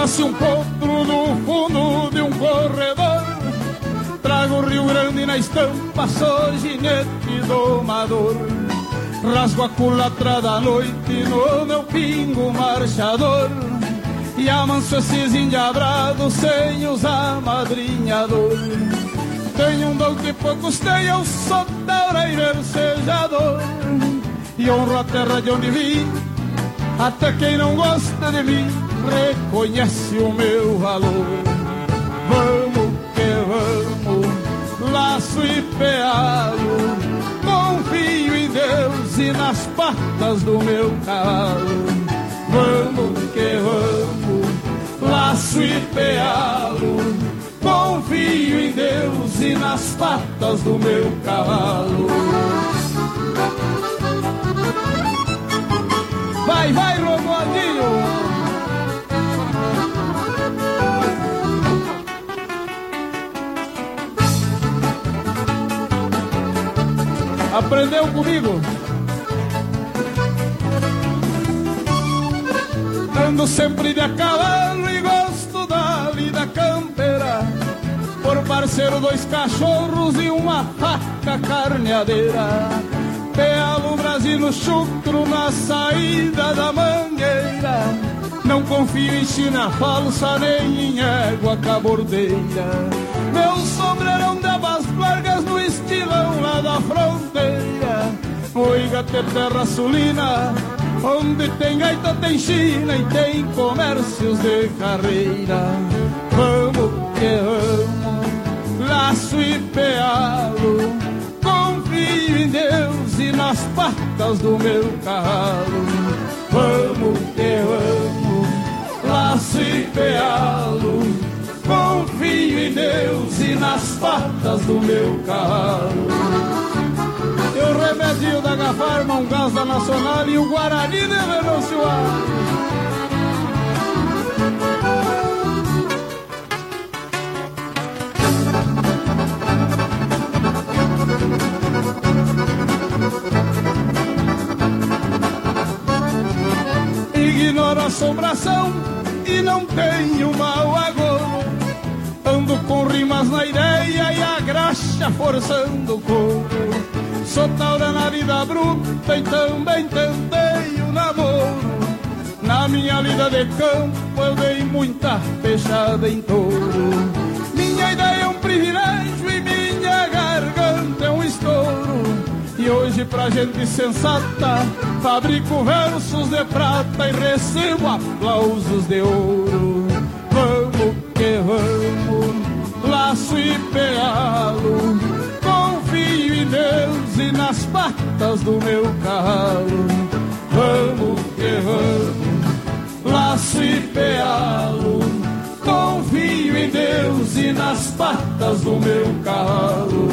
Speaker 7: nasce um potro no fundo de um corredor. Trago o Rio Grande na estampa, sou ginete domador. Rasgo a culatra da noite no meu pingo marchador. E amanso esses indiabrados sem usar madrinhador. Tenho um dom que poucos têm, eu sou taureiro sejador. E honro a terra de onde vim, até quem não gosta de mim reconhece o meu valor. Vamos que vamos, laço e pealo, confio em Deus e nas patas do meu cavalo. Vamos que vamos, laço e pealo, confio em Deus e nas patas do meu cavalo. Vai, vai, Romualdinho! Aprendeu comigo? Ando sempre de a cavalo e gosto da vida campeira. Por parceiro, 2 cachorros e uma faca carneadeira. Pealo Brasil chucro na saída da mangueira. Não confio em china falsa nem em égua cabordeira. Meu sombreirão de abas largas no estilão lá da fronteira. O Igate terra sulina, onde tem gaita tem China e tem comércios de carreira. Vamos que vamos, laço e pealo, confio em Deus e nas patas do meu cavalo. Vamos que vamos, laço e pealo, confio em Deus e nas patas do meu cavalo. E o remédio da Gafarma, um gás da Nacional e o Guarani de Velocidade. Ignoro a assombração e não tenho mau agouro. Ando com rimas na ideia e a graxa forçando o couro. Sou taura na vida bruta e também tentei o namoro. Na minha lida de campo eu dei muita fechada em touro. Minha ideia é um privilégio e minha garganta é um estouro. E hoje pra gente sensata fabrico versos de prata e recebo aplausos de ouro. Vamos que vamos, laço e pealo, confio em Deus e nas patas do meu cavalo. Vamos que vamos, laço e pealo, confio em Deus e nas patas do meu cavalo.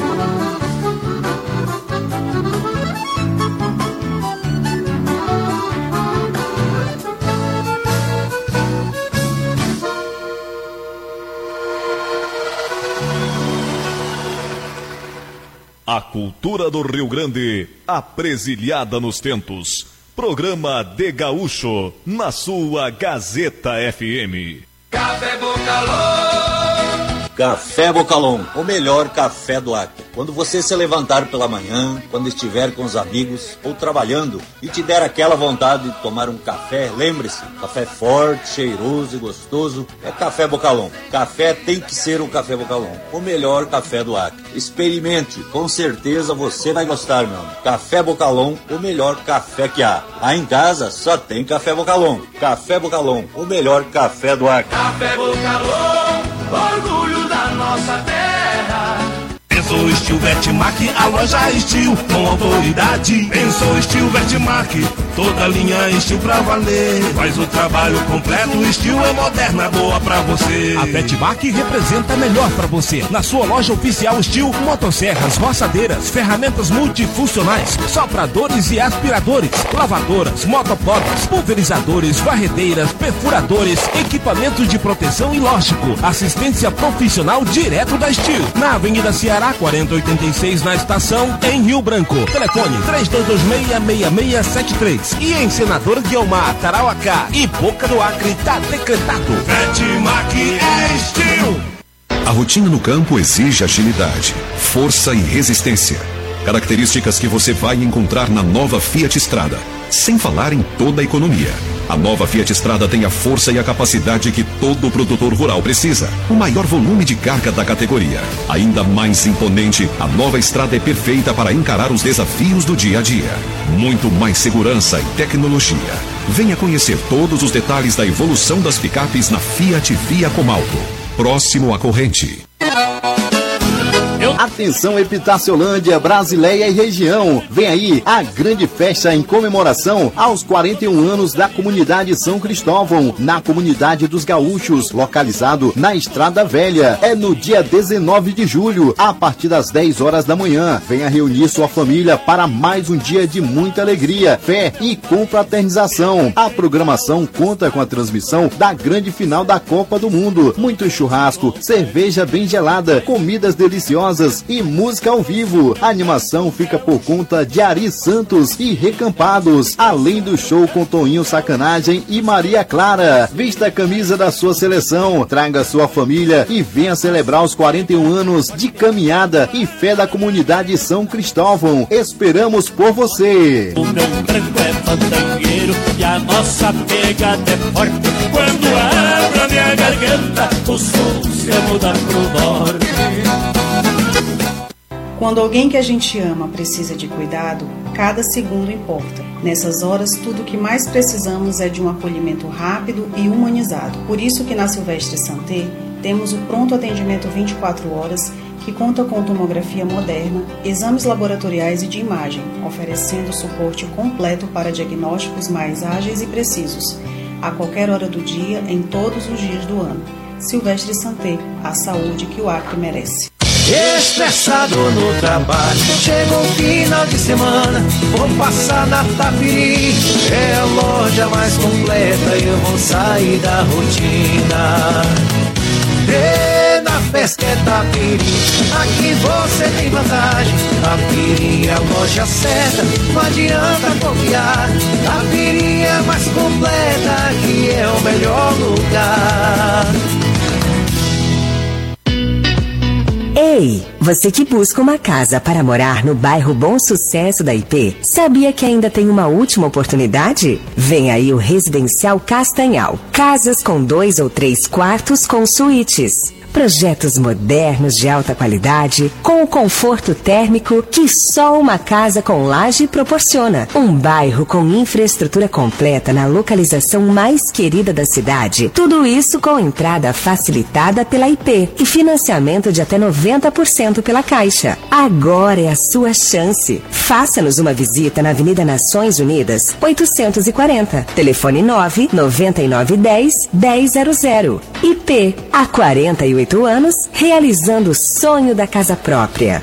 Speaker 8: A cultura do Rio Grande, apresilhada nos tentos. Programa de Gaúcho, na sua Gazeta FM.
Speaker 4: Café Bocalão.
Speaker 3: Café Bocalão, o melhor café do Acre. Quando você se levantar pela manhã, quando estiver com os amigos ou trabalhando e te der aquela vontade de tomar um café, lembre-se, café forte, cheiroso e gostoso é Café Bocalão. Café tem que ser o Café Bocalão, o melhor café do Acre. Experimente, com certeza você vai gostar, meu amigo. Café Bocalão, o melhor café que há. Aí em casa só tem Café Bocalão. Café Bocalão, o melhor café do Acre.
Speaker 4: Café Bocalão, orgulho da nossa terra.
Speaker 9: Pensou Steel Vetmark, a loja Steel com autoridade. Pensou Steel Vetmark, toda linha Steel pra valer. Faz o trabalho completo, Steel é moderna, boa pra você.
Speaker 10: A Vetmark representa melhor pra você. Na sua loja oficial Steel, motosserras, roçadeiras, ferramentas multifuncionais, sopradores e aspiradores, lavadoras, motopodas, pulverizadores, varredeiras, perfuradores, equipamentos de proteção e lógico, assistência profissional direto da Steel. Na Avenida Ceará, 4086 na estação, em Rio Branco. Telefone 3226-6673. E em Senador Guiomar, Tarauacá e Boca do Acre, tá decretado.
Speaker 9: Vetmac é estilo.
Speaker 11: A rotina no campo exige agilidade, força e resistência. Características que você vai encontrar na nova Fiat Strada. Sem falar em toda a economia. A nova Fiat Strada tem a força e a capacidade que todo produtor rural precisa. O maior volume de carga da categoria. Ainda mais imponente, a nova Strada é perfeita para encarar os desafios do dia a dia. Muito mais segurança e tecnologia. Venha conhecer todos os detalhes da evolução das picapes na Fiat Via Comalto. Próximo à corrente.
Speaker 12: Atenção Epitaciolândia, Brasileia e região. Vem aí a grande festa em comemoração aos 41 anos da comunidade São Cristóvão, na comunidade dos Gaúchos, localizado na Estrada Velha. É no dia 19 de julho, a partir das 10 horas da manhã. Venha reunir sua família para mais um dia de muita alegria, fé e confraternização. A programação conta com a transmissão da grande final da Copa do Mundo. Muito churrasco, cerveja bem gelada, comidas deliciosas e música ao vivo. A animação fica por conta de Ari Santos e Recampados, além do show com Toninho Sacanagem e Maria Clara. Vista a camisa da sua seleção, traga sua família e venha celebrar os 41 anos de caminhada e fé da comunidade São Cristóvão. Esperamos por você.
Speaker 13: O meu branco é fandangueiro e a nossa pegada é forte. Quando abra minha garganta, o som se muda pro norte.
Speaker 14: Quando alguém que a gente ama precisa de cuidado, cada segundo importa. Nessas horas, tudo o que mais precisamos é de um acolhimento rápido e humanizado. Por isso que na Silvestre Santé temos o pronto atendimento 24 horas, que conta com tomografia moderna, exames laboratoriais e de imagem, oferecendo suporte completo para diagnósticos mais ágeis e precisos, a qualquer hora do dia, em todos os dias do ano. Silvestre Santé, a saúde que o Acre merece.
Speaker 15: Estressado no trabalho, chegou o final de semana, vou passar na Tapiri, é a loja mais completa e eu vou sair da rotina. E na pesca é Tapiri, aqui você tem vantagem, Tapiri é a loja certa, não adianta confiar, Tapiri é mais completa, aqui é o melhor lugar.
Speaker 16: Ei, você que busca uma casa para morar no bairro Bom Sucesso da IP, sabia que ainda tem uma última oportunidade? Vem aí o Residencial Castanhal. Casas com 2 ou 3 quartos com suítes. Projetos modernos de alta qualidade, com o conforto térmico que só uma casa com laje proporciona. Um bairro com infraestrutura completa na localização mais querida da cidade. Tudo isso com entrada facilitada pela IP e financiamento de até 90% pela Caixa. Agora é a sua chance. Faça-nos uma visita na Avenida Nações Unidas, 840. Telefone 99910-1000. IP, há 48 anos, realizando o sonho da casa própria.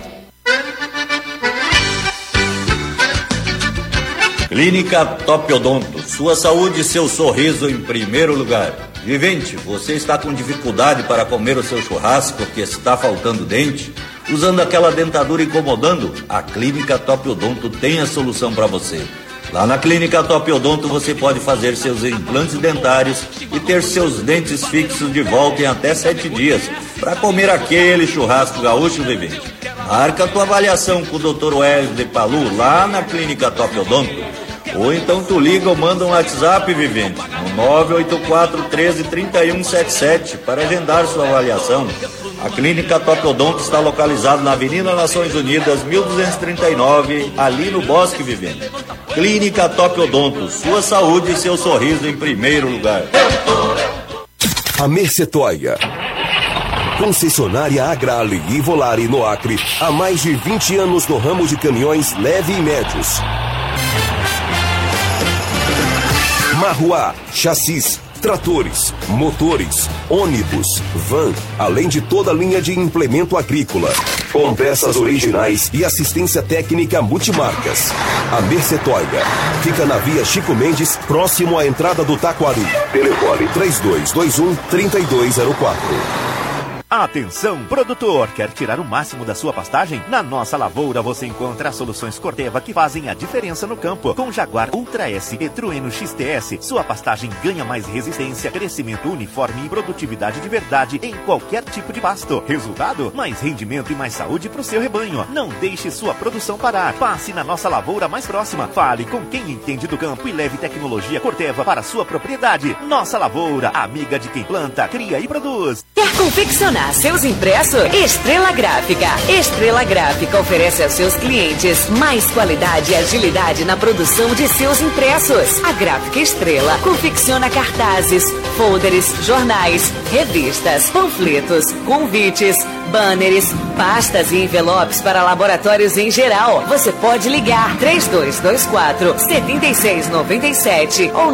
Speaker 3: Clínica Top Odonto, sua saúde e seu sorriso em primeiro lugar. Vivente, você está com dificuldade para comer o seu churrasco porque está faltando dente? Usando aquela dentadura incomodando? A Clínica Top Odonto tem a solução para você. Lá na Clínica Top Odonto você pode fazer seus implantes dentários e ter seus dentes fixos de volta em até 7 dias para comer aquele churrasco gaúcho, Vivente. Marca a tua avaliação com o Dr. Wesley de Palu lá na Clínica Top Odonto. Ou então tu liga ou manda um WhatsApp, Vivente, no 984-13-3177 para agendar sua avaliação. A Clínica Top Odonto está localizada na Avenida Nações Unidas, 1239, ali no Bosque, Vivente. Clínica Top Odonto, sua saúde e seu sorriso em primeiro lugar.
Speaker 17: A Mercetóia, concessionária Agrale e Volare no Acre, há mais de 20 anos no ramo de caminhões leve e médios. Marruá, chassis, tratores, motores, ônibus, van, além de toda a linha de implemento agrícola, com peças originais e assistência técnica multimarcas. A Mercetóia fica na Via Chico Mendes, próximo à entrada do Taquari. Telefone 3221-3204.
Speaker 18: Atenção, produtor! Quer tirar o máximo da sua pastagem? Na nossa lavoura você encontra as soluções Corteva que fazem a diferença no campo. Com Jaguar Ultra S e Trueno XTS, sua pastagem ganha mais resistência, crescimento uniforme e produtividade de verdade em qualquer tipo de pasto. Resultado? Mais rendimento e mais saúde para o seu rebanho. Não deixe sua produção parar. Passe na nossa lavoura mais próxima. Fale com quem entende do campo e leve tecnologia Corteva para a sua propriedade. Nossa lavoura, amiga de quem planta, cria e produz.
Speaker 19: Quer confeccionar seus impressos? Estrela Gráfica. Estrela Gráfica oferece aos seus clientes mais qualidade e agilidade na produção de seus impressos. A Gráfica Estrela confecciona cartazes, folders, jornais, revistas, panfletos, convites, banners, pastas e envelopes para laboratórios em geral. Você pode ligar 3224-7697 ou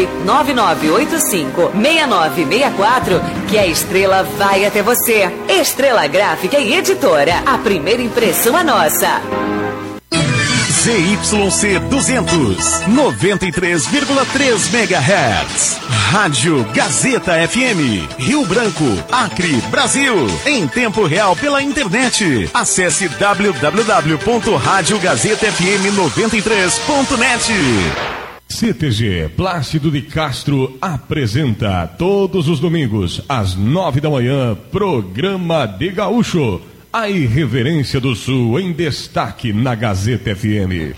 Speaker 19: 99985-6964 que a Estrela vai até você. Estrela Gráfica e Editora. A primeira impressão é nossa.
Speaker 20: ZYC 200, 93,3 MHz. Rádio Gazeta FM, Rio Branco, Acre, Brasil. Em tempo real pela internet. Acesse www.radiogazetafm93.net.
Speaker 8: CTG Plácido de Castro apresenta todos os domingos às 9 da manhã, programa de Gaúcho. A irreverência do Sul em destaque na Gazeta FM.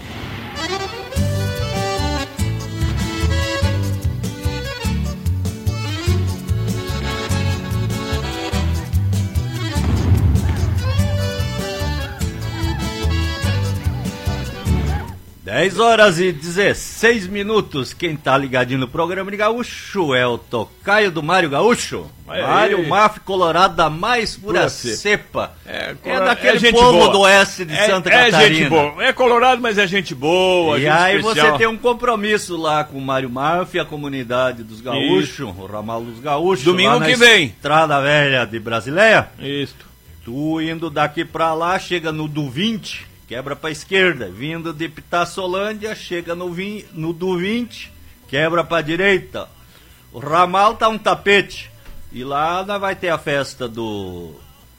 Speaker 3: Dez horas e 16 minutos. Quem tá ligadinho no programa de Gaúcho é o tocaio do Mário Gaúcho. Mário Maf Colorado da mais pura cepa. É daquele povo boa. Do oeste de Santa Catarina.
Speaker 2: É gente boa. É colorado, mas é gente boa.
Speaker 3: E
Speaker 2: gente
Speaker 3: aí
Speaker 2: especial.
Speaker 3: Você tem um compromisso lá com o Mário Maf, a comunidade dos gaúchos, o ramal dos gaúchos.
Speaker 2: Domingo que vem.
Speaker 3: Estrada Velha de Brasileia.
Speaker 2: Isso.
Speaker 3: Tu indo daqui pra lá, chega no do 20, quebra pra esquerda. Vindo de Pitaçolândia, chega no do 20, quebra pra direita. O ramal tá um tapete. E lá vai ter a festa do...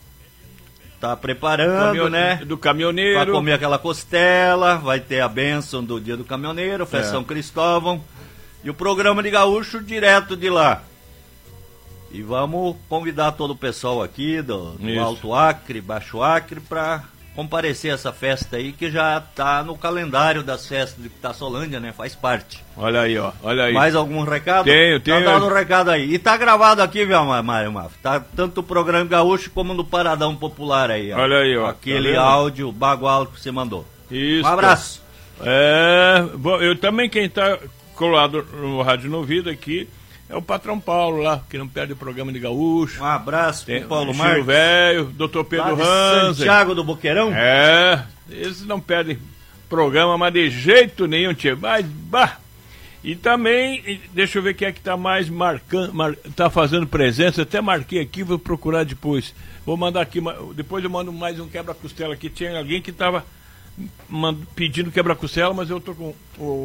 Speaker 3: Tá preparando, né?
Speaker 2: Do caminhoneiro.
Speaker 3: Vai comer aquela costela, vai ter a bênção do dia do caminhoneiro, festa São Cristóvão. E o programa de gaúcho direto de lá. E vamos convidar todo o pessoal aqui do Alto Acre, Baixo Acre, pra comparecer a essa festa aí, que já tá no calendário das festas de Pitaçolândia, né? Faz parte.
Speaker 2: Olha aí, ó. Olha aí.
Speaker 3: Mais algum recado?
Speaker 2: Tenho.
Speaker 3: Tá dando um recado aí. E tá gravado aqui, viu, Mário Maf? Tá tanto o programa gaúcho como no Paradão Popular aí, ó.
Speaker 2: Olha aí, ó.
Speaker 3: Aquele áudio bagual que você mandou.
Speaker 2: Isso.
Speaker 3: Um abraço.
Speaker 2: Bom, eu também, quem tá colado no Rádio no Ouvido aqui, é o patrão Paulo lá, que não perde o programa de gaúcho.
Speaker 3: Um abraço pro Paulo
Speaker 2: Marques. O velho, doutor Pedro Hansen.
Speaker 3: Santiago do Boqueirão?
Speaker 2: Eles não perdem programa, mas de jeito nenhum, tio. Mas, bah! E também, deixa eu ver quem é que tá mais marcando, tá fazendo presença. Até marquei aqui, vou procurar depois. Vou mandar aqui, depois eu mando mais um quebra-costela aqui. Tinha alguém que tava pedindo quebra-costela, mas eu tô com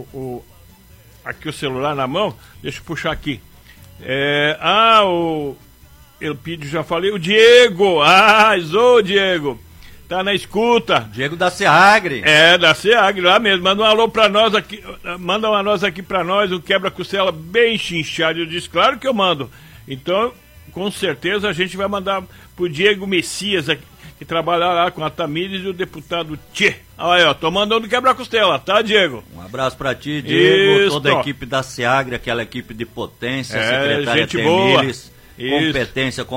Speaker 2: aqui o celular na mão. Deixa eu puxar aqui. O Elpidio, já falei. O Diego, o Diego, tá na escuta.
Speaker 3: Diego da Seagre.
Speaker 2: Da Seagre, lá mesmo. Manda um alô pra nós aqui, manda uma nós aqui pra nós, um quebra-costela bem chinchado. Eu disse, claro que eu mando. Então, com certeza a gente vai mandar pro Diego Messias aqui, que trabalha lá com a Tamires e o deputado Tchê. Olha aí, ó, tô mandando quebra-costela, tá, Diego?
Speaker 3: Um abraço pra ti, Diego, toda a equipe da Seagre, aquela equipe de potência, secretária Temires, competência,